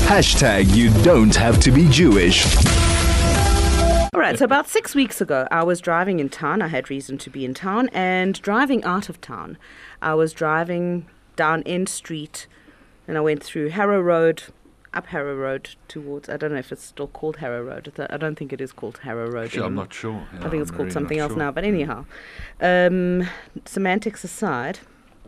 Hashtag you don't have to be Jewish. All right, so about 6 weeks ago, I was driving in town. I had reason to be in town, and driving out of town, I was driving down End Street, and I went through Harrow Road, up Harrow Road towards, I don't know if it's still called Harrow Road. I don't think it is called Harrow Road I'm anymore. not sure. I think it's called something else sure. now, but anyhow, semantics aside,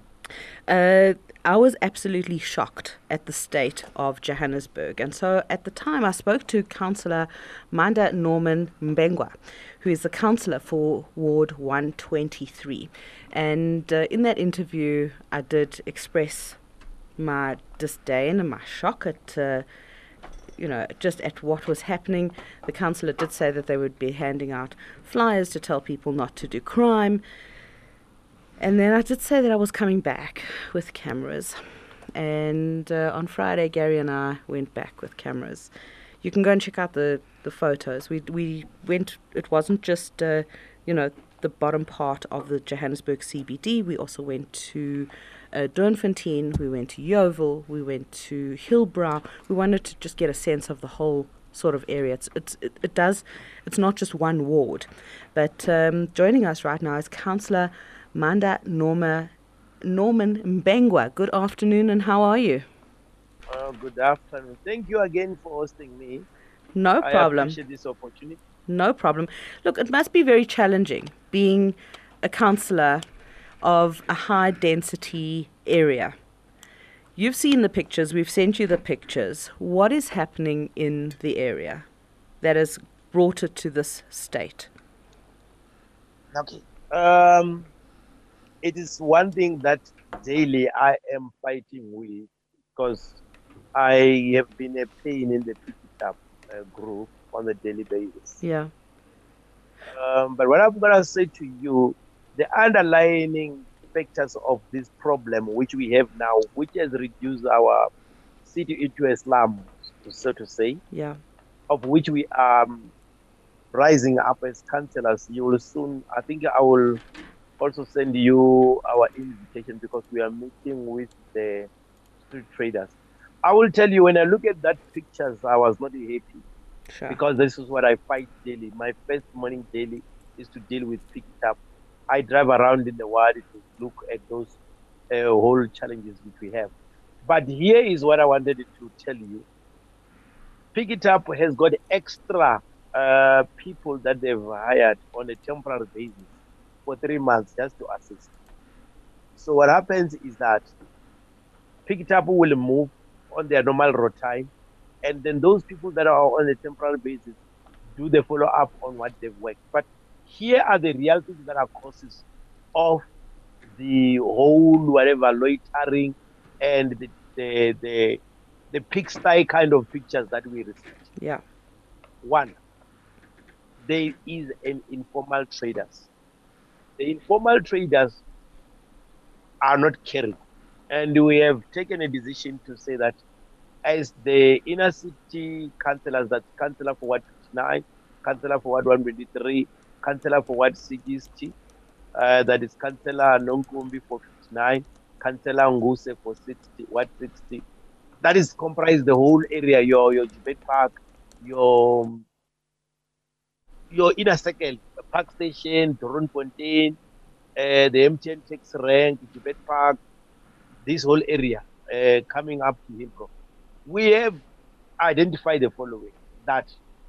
I was absolutely shocked at the state of Johannesburg. And so at the time, I spoke to Councillor Manda Norman Mbengwa, who is the councillor for Ward 123. And in that interview, I did express my disdain and my shock at just at what was happening. The councillor did say that they would be handing out flyers to tell people not to do crime. And then I did say that I was coming back with cameras. And on Friday, Gary and I went back with cameras. You can go and check out the photos. We went, it wasn't just, the bottom part of the Johannesburg CBD. We also went to Doornfontein, we went to Yeoville, we went to Hillbrow. We wanted to just get a sense of the whole sort of area. It's not just one ward. But joining us right now is Councillor Manda Norman Mbengwa. Good afternoon, and how are you? Good afternoon. Thank you again for hosting me. No problem. I appreciate this opportunity. No problem. Look, it must be very challenging being a councillor of a high-density area. You've seen the pictures. We've sent you the pictures. What is happening in the area that has brought it to this state? Okay. It is one thing that daily I am fighting with, because I have been a pain in the Pick It Up group on a daily basis. Yeah. But what I'm going to say to you, the underlying factors of this problem, which we have now, which has reduced our city into a slum, so to say, Yeah. of which we are rising up as councillors. You will soon, I think I will also send you our invitation, because we are meeting with the street traders. I will tell you, when I look at that pictures, I was not happy. Sure. Because this is what I fight daily. My first morning daily is to deal with Pick It Up. I drive around in the world to look at those whole challenges which we have. But here is what I wanted to tell you. Pick It Up has got extra people that they've hired on a temporary basis for 3 months just to assist. So what happens is that Pick It Up will move on their normal road time, and then those people that are on a temporary basis do the follow-up on what they've worked. But here are the real things that are causes of the whole whatever loitering and the pigsty kind of pictures that we receive. Yeah. One, there is an informal traders. The informal traders are not caring. And we have taken a decision to say that as the inner city councillors, that's councillor for Ward 59, councillor for Ward 123, councillor for Ward 60, that is councillor Nonkumbi for 59, councillor Nguse for 60, Ward 60. That is comprised the whole area, your Jubet Park, your inner circle, Park Station, Doornfontein, the MTN Tax Rank, Jubet Park, this whole area coming up to Hillbrow. We have identified the following, that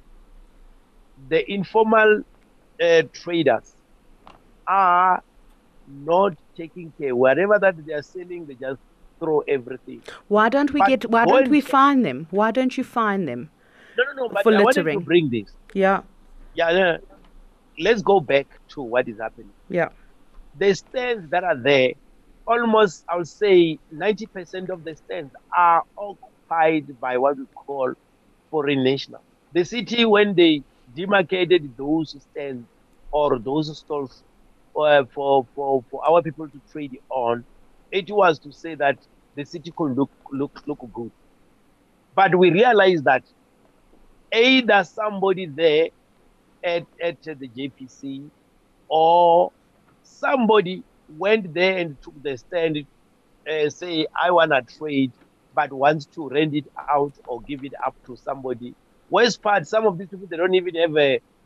the informal traders are not taking care. Whatever that they are selling, they just throw everything. Why don't we find them? Why don't you find them? No, but for I wanted littering. to bring this. Yeah. Yeah, let's go back to what is happening. Yeah. The stands that are there, almost, I would say, 90% of the stands are occupied by what we call foreign nationals. The city, when they demarcated those stands or those stalls for our people to trade on, it was to say that the city could look good. But we realized that either somebody there at the JPC or somebody went there and took the stand, say, I want to trade, but wants to rent it out or give it up to somebody. Worst part, some of these people, they don't even have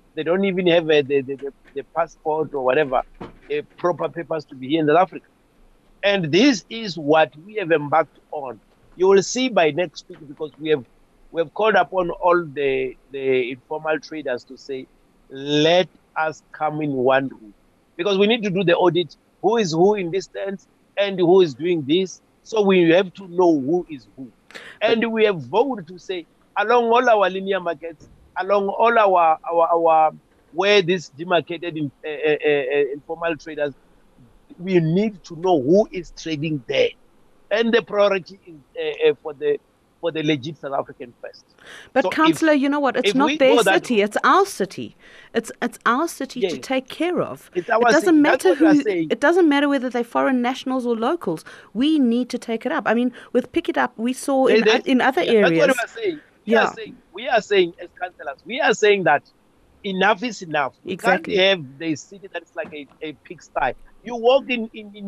the passport or whatever, proper papers to be here in South Africa. And this is what we have embarked on. You will see by next week, because we have called upon all the informal traders to say, let us come in one room, because we need to do the audit. Who is who in this sense, and who is doing this? So we have to know who is who. And we have voted to say, along all our linear markets, along all our where this demarcated informal traders, we need to know who is trading there. And the priority is for the legit South African first. But, so Councillor, you know what? It's not their city. It's our city. It's our city yes, to take care of. It's our it doesn't city. matter who. It doesn't matter whether they're foreign nationals or locals. We need to take it up. I mean, with Pick It Up, we saw in other areas. That's what we're saying. We are saying as councillors, we are saying that enough is enough. We can't have the city that's like a pigsty. You walk in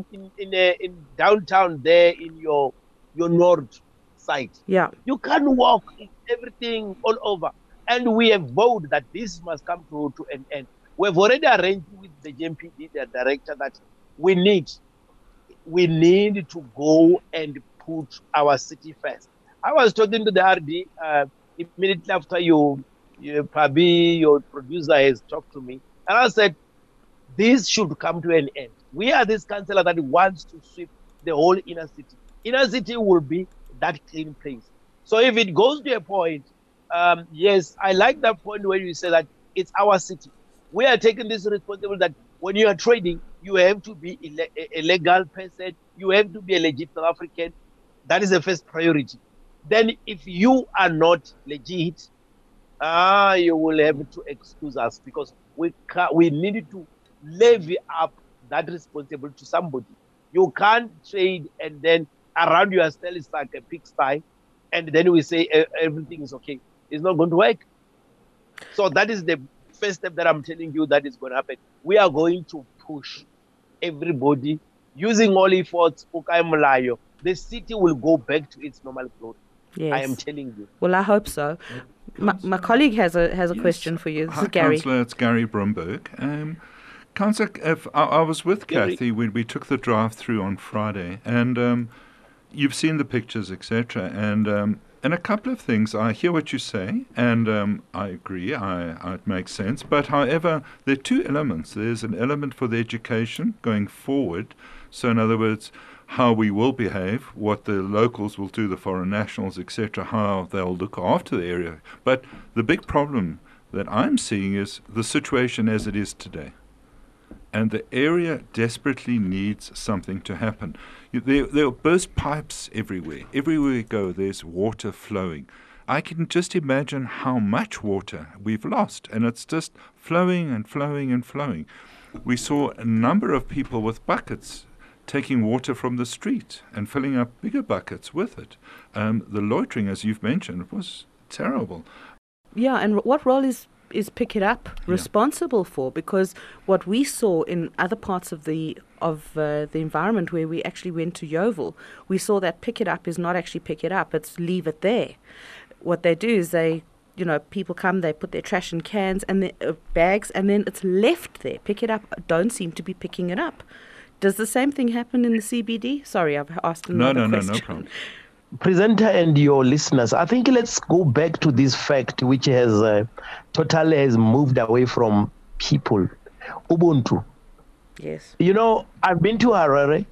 downtown there in your north side. Yeah. You can't walk everything all over. And we have vowed that this must come to an end. We've already arranged with the GMPD, the director, that we need to go and put our city first. I was talking to the RD immediately after Pabi, your producer, has talked to me. And I said, this should come to an end. We are this councillor that wants to sweep the whole inner city. Inner city will be that clean place. So if it goes to a point, yes, I like that point where you say that it's our city. We are taking this responsibility that when you are trading, you have to be a legal person. You have to be a legit South African. That is the first priority. Then if you are not legit, you will have to excuse us, because we need to levy up that responsibility to somebody. You can't trade and then around yourself it's like a pigsty, and then we say everything is okay. It's not going to work. So that is the first step that I'm telling you that is going to happen. We are going to push everybody using all efforts. The city will go back to its normal glory. Yes. I am telling you. Well, I hope so. My colleague has a question for you. This is Gary. Councillor, it's Gary Bromberg. Councillor, I was with Kathy when we took the drive through on Friday, and you've seen the pictures, etc. And a couple of things. I hear what you say, and I agree. It makes sense. But however, there are two elements. There's an element for the education going forward. So in other words, how we will behave, what the locals will do, the foreign nationals, etc., how they'll look after the area. But the big problem that I'm seeing is the situation as it is today. And the area desperately needs something to happen. There are burst pipes everywhere. Everywhere we go, there's water flowing. I can just imagine how much water we've lost, and it's just flowing and flowing and flowing. We saw a number of people with buckets taking water from the street and filling up bigger buckets with it. The loitering, as you've mentioned, was terrible. Yeah, and what role is Pick It Up responsible for? Because what we saw in other parts of the environment where we actually went to Yeovil, we saw that Pick It Up is not actually Pick It Up, it's leave it there. What they do is people come, they put their trash in cans and bags, and then it's left there. Pick It Up don't seem to be picking it up. Does the same thing happen in the CBD? Sorry, I've asked another question. No problem. Presenter and your listeners, I think let's go back to this fact which has totally has moved away from people. Ubuntu. Yes. I've been to Harare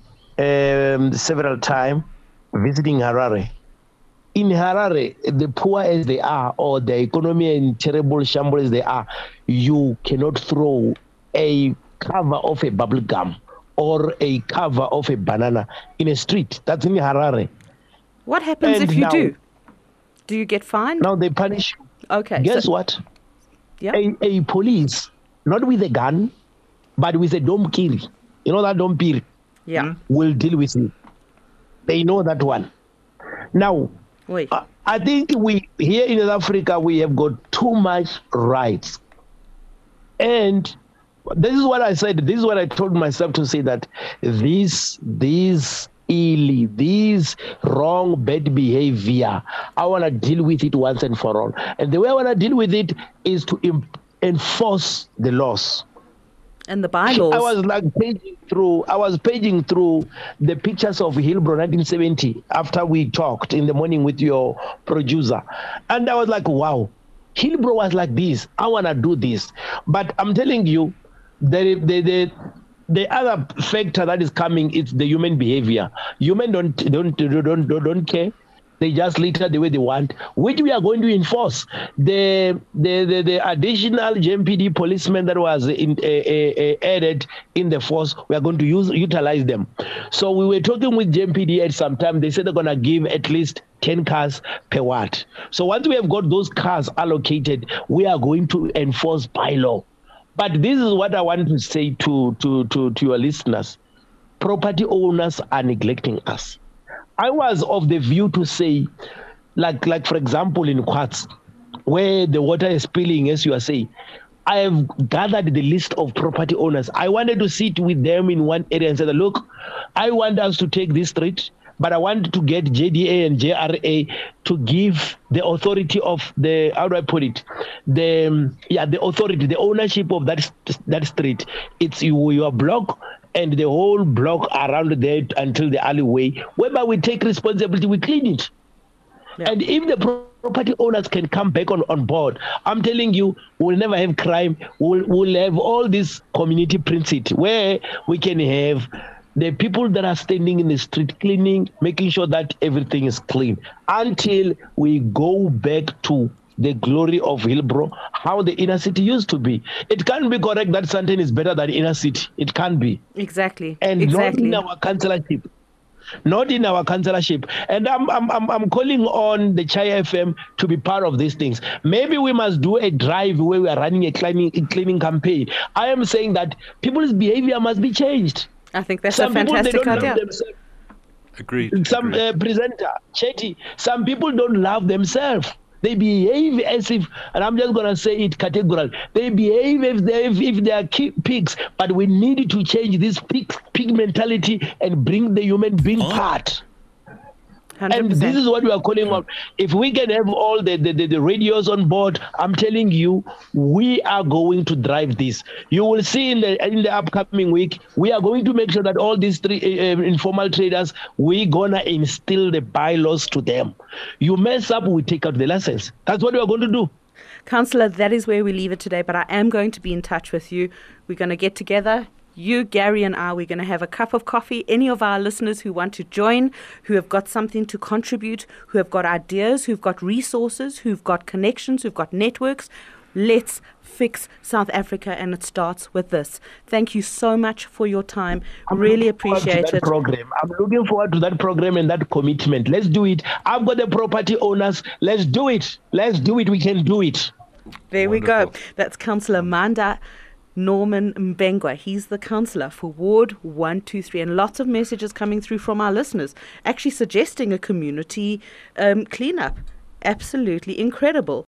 several times, visiting Harare. In Harare, the poor as they are, or the economy in terrible shambles as they are, you cannot throw a cover of a bubble gum or a cover of a banana in a street. That's in Harare. What happens if you do? Do you get fined? Now they punish you. Okay. Guess what? Yeah. A police, not with a gun, but with a domkiri. You know that domkiri? Yeah. Will deal with you. They know that one. Now, I think we here in South Africa, we have got too much rights. And this is what I said. This is what I told myself to say, that these illy. This wrong, bad behavior, I want to deal with it once and for all. And the way I want to deal with it is to enforce the laws. And the bylaws. I was paging through the pictures of Hillbrow 1970 after we talked in the morning with your producer. And I was like, wow, Hillbrow was like this. I want to do this. But I'm telling you, the other factor that is coming is the human behavior. Human don't care. They just litter the way they want, which we are going to enforce. The additional JMPD policemen that was added in the force, we are going to utilize them. So we were talking with JMPD at some time. They said they're going to give at least 10 cars per ward. So once we have got those cars allocated, we are going to enforce bylaw. But this is what I want to say to your listeners. Property owners are neglecting us. I was of the view to say, like for example, in Quartz, where the water is spilling, as you are saying, I have gathered the list of property owners. I wanted to sit with them in one area and say, look, I want us to take this street, but I want to get JDA and JRA to give the authority of the, how do I put it? The authority, the ownership of that street. It's your block and the whole block around there until the alleyway, whereby we take responsibility, we clean it. Yeah. And if the property owners can come back on board, I'm telling you, we'll never have crime. We'll have all this community principle where we can have the people that are standing in the street cleaning, making sure that everything is clean until we go back to the glory of Hillbrow, how the inner city used to be. It can't be correct that Sandton is better than inner city. It can't be. Exactly. And exactly. Not in our councillorship. Not in our councillorship. And I'm calling on the Chai FM to be part of these things. Maybe we must do a drive where we are running a cleaning campaign. I am saying that people's behavior must be changed. I think that's a fantastic idea. Agreed. Some presenter, Chetty, some people don't love themselves. They behave as if, and I'm just going to say it categorically, they behave if they are pigs, but we need to change this pig mentality and bring the human being part. 100%. And this is what we are calling on. If we can have all the radios on board, I'm telling you, we are going to drive this. You will see in the upcoming week, we are going to make sure that all these three informal traders, we're going to instill the bylaws to them. You mess up, we take out the license. That's what we are going to do. Councillor, that is where we leave it today, but I am going to be in touch with you. We're going to get together. You, Gary, and I, we're going to have a cup of coffee. Any of our listeners who want to join, who have got something to contribute, who have got ideas, who've got resources, who've got connections, who've got networks, let's fix South Africa, and it starts with this. Thank you so much for your time. Really appreciate it. I'm looking forward to that program and that commitment. Let's do it. I've got the property owners. Let's do it. Let's do it. We can do it. There Wonderful. We go. That's Councillor Manda Norman Mbengwa. He's the councillor for Ward 123, and lots of messages coming through from our listeners actually suggesting a community cleanup. Absolutely incredible.